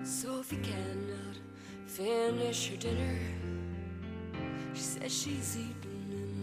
Sophie cannot finish her dinner. She says she's eaten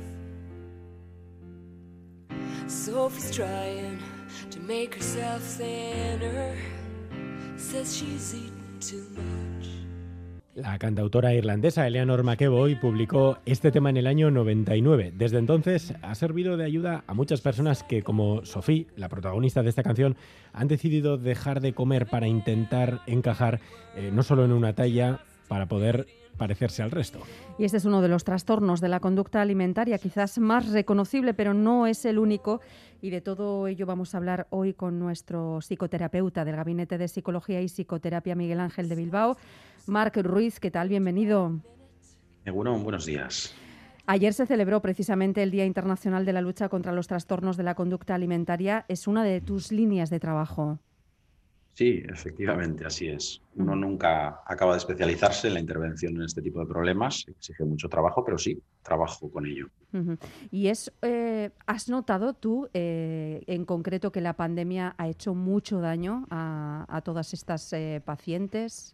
enough. Sophie's trying to make herself thinner. Says she's eaten too much. La cantautora irlandesa Eleanor McEvoy publicó este tema en el año 99. Desde entonces ha servido de ayuda a muchas personas que, como Sophie, la protagonista de esta canción, han decidido dejar de comer para intentar encajar no solo en una talla, para poder parecerse al resto. Y este es uno de los trastornos de la conducta alimentaria, quizás más reconocible, pero no es el único. Y de todo ello vamos a hablar hoy con nuestro psicoterapeuta del Gabinete de Psicología y Psicoterapia Miguel Ángel de Bilbao, Marc Ruiz. ¿Qué tal? Bienvenido. Bueno, buenos días. Ayer se celebró precisamente el Día Internacional de la Lucha contra los Trastornos de la Conducta Alimentaria. Es una de tus líneas de trabajo. Sí, efectivamente, así es. Uno nunca acaba de especializarse en la intervención en este tipo de problemas. Exige mucho trabajo, pero sí, trabajo con ello. Y ¿has notado tú en concreto que la pandemia ha hecho mucho daño a todas estas pacientes?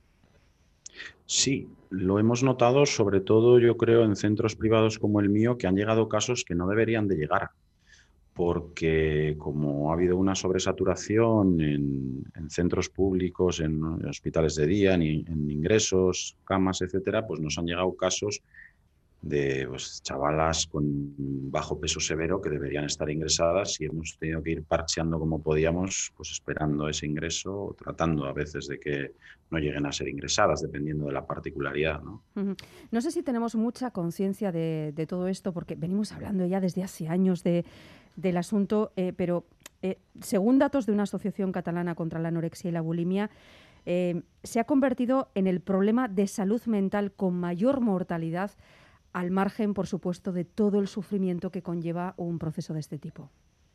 Sí, lo hemos notado sobre todo, yo creo, en centros privados como el mío, que han llegado casos que no deberían de llegar, porque como ha habido una sobresaturación en centros públicos, en hospitales de día, en ingresos, camas, etcétera, pues nos han llegado casos de chavalas con bajo peso severo que deberían estar ingresadas y hemos tenido que ir parcheando como podíamos, pues esperando ese ingreso o tratando a veces de que no lleguen a ser ingresadas, dependiendo de la particularidad, ¿no? No sé si tenemos mucha conciencia de todo esto, porque venimos hablando ya desde hace años del asunto, pero según datos de una asociación catalana contra la anorexia y la bulimia, se ha convertido en el problema de salud mental con mayor mortalidad, al margen, por supuesto, de todo el sufrimiento que conlleva un proceso de este tipo.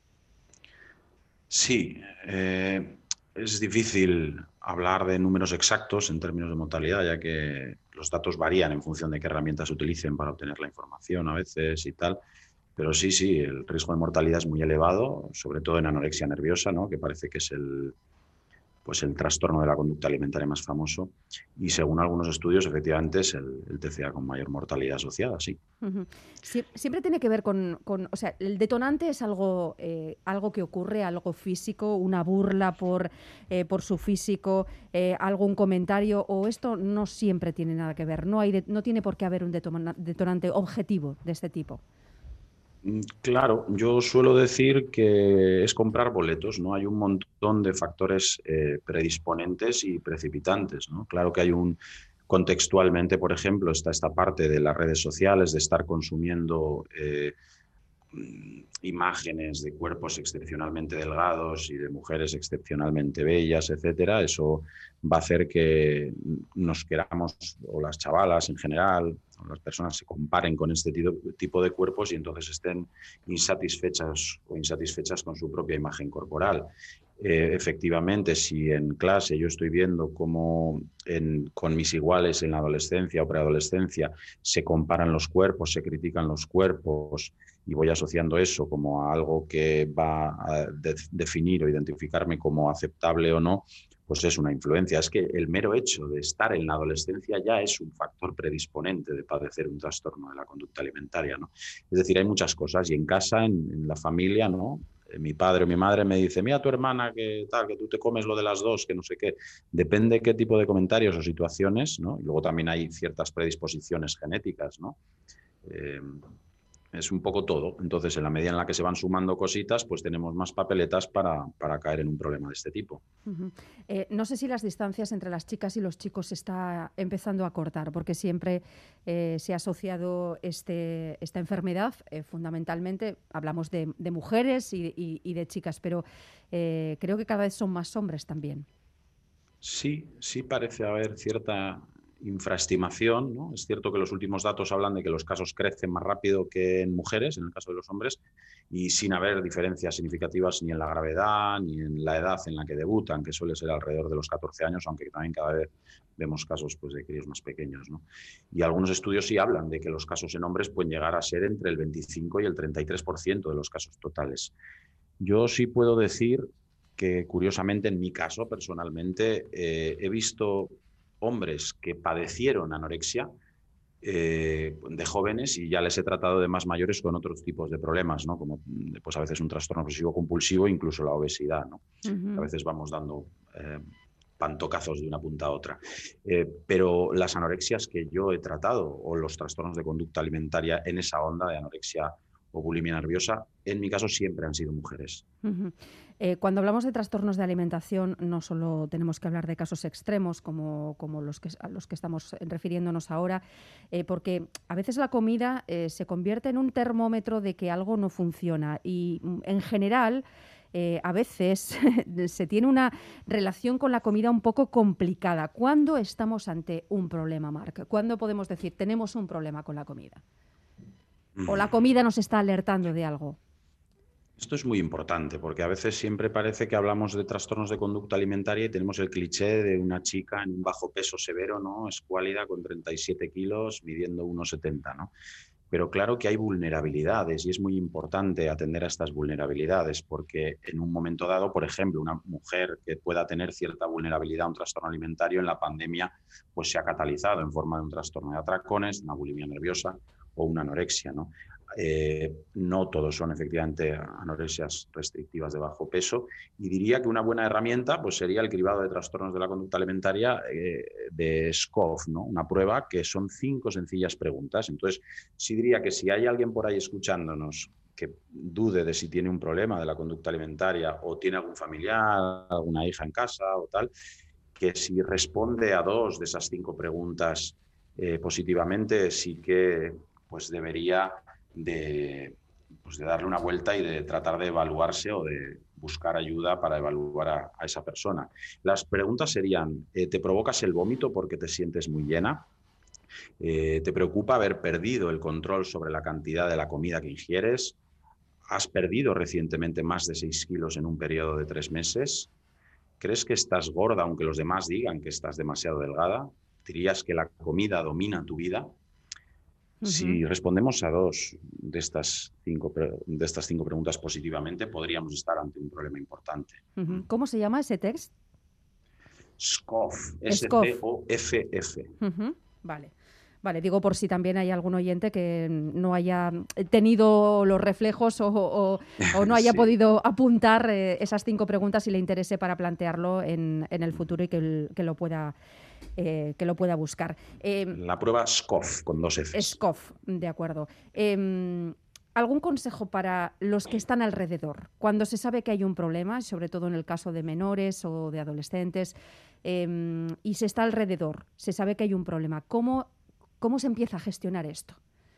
Sí, es difícil hablar de números exactos en términos de mortalidad, ya que los datos varían en función de qué herramientas se utilicen para obtener la información a veces y tal. Pero sí, el riesgo de mortalidad es muy elevado, sobre todo en anorexia nerviosa, ¿no? Que parece que es el trastorno de la conducta alimentaria más famoso, y según algunos estudios, efectivamente es el TCA con mayor mortalidad asociada, sí. Siempre tiene que ver o sea, el detonante es algo que ocurre, algo físico, una burla por su físico, algún comentario, o esto no siempre tiene nada que ver, no tiene por qué haber un detonante objetivo de este tipo. Claro, yo suelo decir que es comprar boletos, ¿no? Hay un montón de factores predisponentes y precipitantes, ¿no? Claro que hay contextualmente, por ejemplo, está esta parte de las redes sociales, de estar consumiendo imágenes de cuerpos excepcionalmente delgados y de mujeres excepcionalmente bellas, etcétera. Eso va a hacer que nos queramos, o las chavalas en general, o las personas se comparen con este tipo de cuerpos y entonces estén insatisfechas o insatisfechas con su propia imagen corporal. Efectivamente, si en clase yo estoy viendo cómo con mis iguales en la adolescencia o preadolescencia se comparan los cuerpos, se critican los cuerpos, y voy asociando eso como a algo que va a definir o identificarme como aceptable o no, pues es una influencia. Es que el mero hecho de estar en la adolescencia ya es un factor predisponente de padecer un trastorno de la conducta alimentaria, ¿no? Es decir, hay muchas cosas, y en casa, en la familia, ¿no? Mi padre o mi madre me dice, mira tu hermana que tal, que tú te comes lo de las dos, que no sé qué. Depende qué tipo de comentarios o situaciones, ¿no? Y luego también hay ciertas predisposiciones genéticas, ¿no? Es un poco todo. Entonces, en la medida en la que se van sumando cositas, pues tenemos más papeletas para caer en un problema de este tipo. No sé si las distancias entre las chicas y los chicos se está empezando a cortar, porque siempre se ha asociado esta enfermedad, fundamentalmente, hablamos de mujeres y de chicas, pero creo que cada vez son más hombres también. Sí parece haber cierta infraestimación, ¿no? Es cierto que los últimos datos hablan de que los casos crecen más rápido que en mujeres, en el caso de los hombres, y sin haber diferencias significativas ni en la gravedad ni en la edad en la que debutan, que suele ser alrededor de los 14 años, aunque también cada vez vemos casos pues, de críos más pequeños, ¿no? Y algunos estudios sí hablan de que los casos en hombres pueden llegar a ser entre el 25 y el 33% de los casos totales. Yo sí puedo decir que curiosamente en mi caso personalmente he visto hombres que padecieron anorexia de jóvenes y ya les he tratado de más mayores con otros tipos de problemas, ¿no? Como pues a veces un trastorno obsesivo compulsivo, incluso la obesidad, ¿no? A veces vamos dando pantocazos de una punta a otra. Pero las anorexias que yo he tratado o los trastornos de conducta alimentaria en esa onda de anorexia o bulimia nerviosa, en mi caso siempre han sido mujeres. Cuando hablamos de trastornos de alimentación, no solo tenemos que hablar de casos extremos como a los que estamos refiriéndonos ahora, porque a veces la comida se convierte en un termómetro de que algo no funciona y en general a veces se tiene una relación con la comida un poco complicada. ¿Cuándo estamos ante un problema, Marc? ¿Cuándo podemos decir tenemos un problema con la comida? ¿O la comida nos está alertando de algo? Esto es muy importante porque a veces siempre parece que hablamos de trastornos de conducta alimentaria y tenemos el cliché de una chica en un bajo peso severo, ¿no? Escuálida con 37 kilos, midiendo 1,70, ¿no? Pero claro que hay vulnerabilidades y es muy importante atender a estas vulnerabilidades porque en un momento dado, por ejemplo, una mujer que pueda tener cierta vulnerabilidad a un trastorno alimentario en la pandemia pues se ha catalizado en forma de un trastorno de atracones, una bulimia nerviosa o una anorexia, ¿no? No todos son efectivamente anorexias restrictivas de bajo peso y diría que una buena herramienta pues sería el cribado de trastornos de la conducta alimentaria de SCOFF, ¿no? Una prueba que son 5 sencillas preguntas. Entonces, sí diría que si hay alguien por ahí escuchándonos que dude de si tiene un problema de la conducta alimentaria o tiene algún familiar, alguna hija en casa o tal, que si responde a 2 de esas 5 preguntas positivamente, sí que pues debería de darle una vuelta y de tratar de evaluarse o de buscar ayuda para evaluar a esa persona. Las preguntas serían, ¿te provocas el vómito porque te sientes muy llena? ¿Te preocupa haber perdido el control sobre la cantidad de la comida que ingieres? ¿Has perdido recientemente más de 6 kilos en un periodo de 3 meses? ¿Crees que estás gorda aunque los demás digan que estás demasiado delgada? ¿Dirías que la comida domina tu vida? Si respondemos a 2 de estas 5 preguntas positivamente, podríamos estar ante un problema importante. ¿Cómo se llama ese test? SCOFF, S-C-O-F-F. Vale, digo por si también hay algún oyente que no haya tenido los reflejos o no haya podido apuntar esas 5 preguntas y le interese para plantearlo en el futuro y que lo pueda buscar. La prueba SCOFF con 2 Fs. SCOFF, de acuerdo. ¿Algún consejo para los que están alrededor? Cuando se sabe que hay un problema, sobre todo en el caso de menores o de adolescentes, y se está alrededor, se sabe que hay un problema, ¿cómo se empieza a gestionar esto?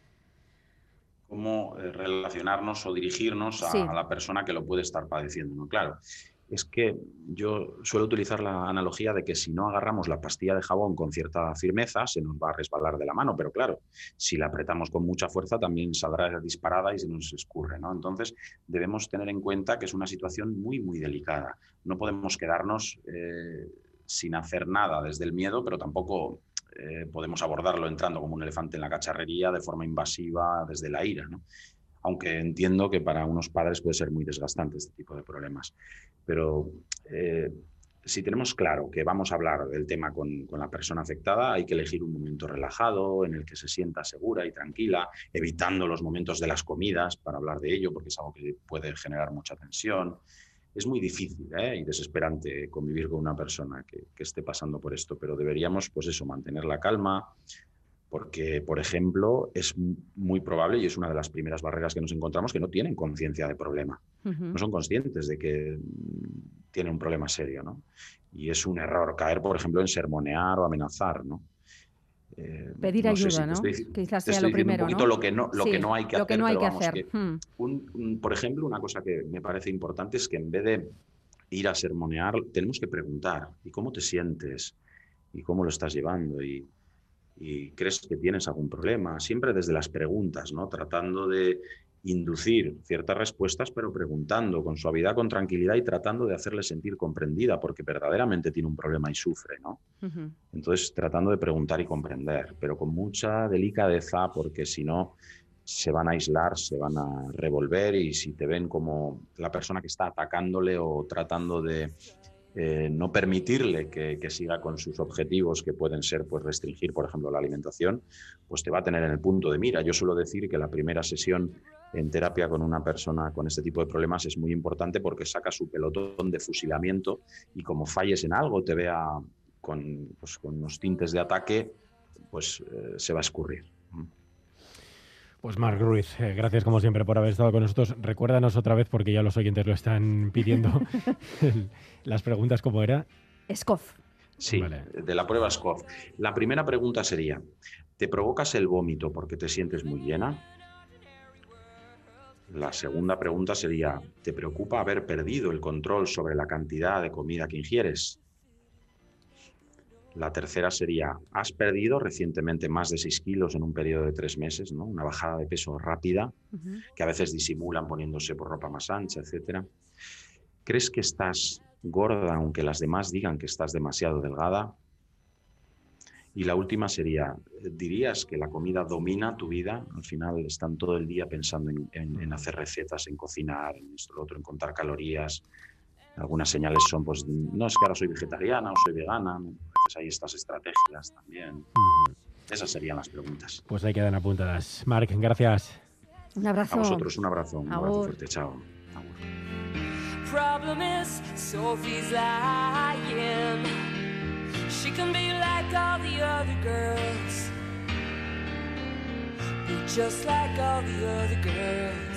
Cómo relacionarnos o dirigirnos a la persona que lo puede estar padeciendo, ¿no? Claro, es que yo suelo utilizar la analogía de que si no agarramos la pastilla de jabón con cierta firmeza, se nos va a resbalar de la mano, pero claro, si la apretamos con mucha fuerza también saldrá disparada y se nos escurre, ¿no? Entonces debemos tener en cuenta que es una situación muy, muy delicada. No podemos quedarnos sin hacer nada desde el miedo, pero tampoco podemos abordarlo entrando como un elefante en la cacharrería de forma invasiva desde la ira, ¿no? Aunque entiendo que para unos padres puede ser muy desgastante este tipo de problemas. Pero si tenemos claro que vamos a hablar del tema con la persona afectada, hay que elegir un momento relajado en el que se sienta segura y tranquila, evitando los momentos de las comidas para hablar de ello, porque es algo que puede generar mucha tensión. Es muy difícil y desesperante convivir con una persona que esté pasando por esto, pero deberíamos, pues eso, mantener la calma, porque, por ejemplo, es muy probable, y es una de las primeras barreras que nos encontramos, que no tienen conciencia de problema. No son conscientes de que tienen un problema serio, ¿no? Y es un error caer, por ejemplo, en sermonear o amenazar, ¿no? Pedir ayuda, ¿no? Quizás sea lo primero, un poquito, ¿no? lo que no hay que hacer. Lo que no hay que hacer. Por ejemplo, una cosa que me parece importante es que en vez de ir a sermonear, tenemos que preguntar, ¿y cómo te sientes? ¿Y cómo lo estás llevando? ¿Y crees que tienes algún problema? Siempre desde las preguntas, ¿no? Tratando de inducir ciertas respuestas, pero preguntando con suavidad, con tranquilidad y tratando de hacerle sentir comprendida, porque verdaderamente tiene un problema y sufre, ¿no? Entonces, tratando de preguntar y comprender, pero con mucha delicadeza, porque si no, se van a aislar, se van a revolver, y si te ven como la persona que está atacándole o tratando de no permitirle que siga con sus objetivos, que pueden ser pues restringir, por ejemplo, la alimentación, pues te va a tener en el punto de mira. Yo suelo decir que la primera sesión en terapia con una persona con este tipo de problemas es muy importante, porque saca su pelotón de fusilamiento, y como falles en algo, te vea con unos tintes de ataque, pues se va a escurrir. Pues Marc Ruiz, gracias como siempre por haber estado con nosotros. Recuérdanos otra vez, porque ya los oyentes lo están pidiendo, las preguntas, ¿cómo era? SCOF. Sí, vale. De la prueba SCOF. La primera pregunta sería, ¿te provocas el vómito porque te sientes muy llena? La segunda pregunta sería, ¿te preocupa haber perdido el control sobre la cantidad de comida que ingieres? La tercera sería, ¿has perdido recientemente más de 6 kilos en un periodo de 3 meses? ¿No? Una bajada de peso rápida, que a veces disimulan poniéndose por ropa más ancha, etc. ¿Crees que estás gorda aunque las demás digan que estás demasiado delgada? Y la última sería, ¿dirías que la comida domina tu vida? Al final están todo el día pensando en hacer recetas, en cocinar, en esto, lo otro, en contar calorías. Algunas señales son, pues, no, es que ahora soy vegetariana o soy vegana. Pues hay estas estrategias también. Esas serían las preguntas. Pues ahí quedan apuntadas. Marc, gracias. Un abrazo. A vosotros un abrazo. Un abrazo fuerte. Chao. Problem is, Sophie's lying. She can be like all the other girls, be just like all the other girls.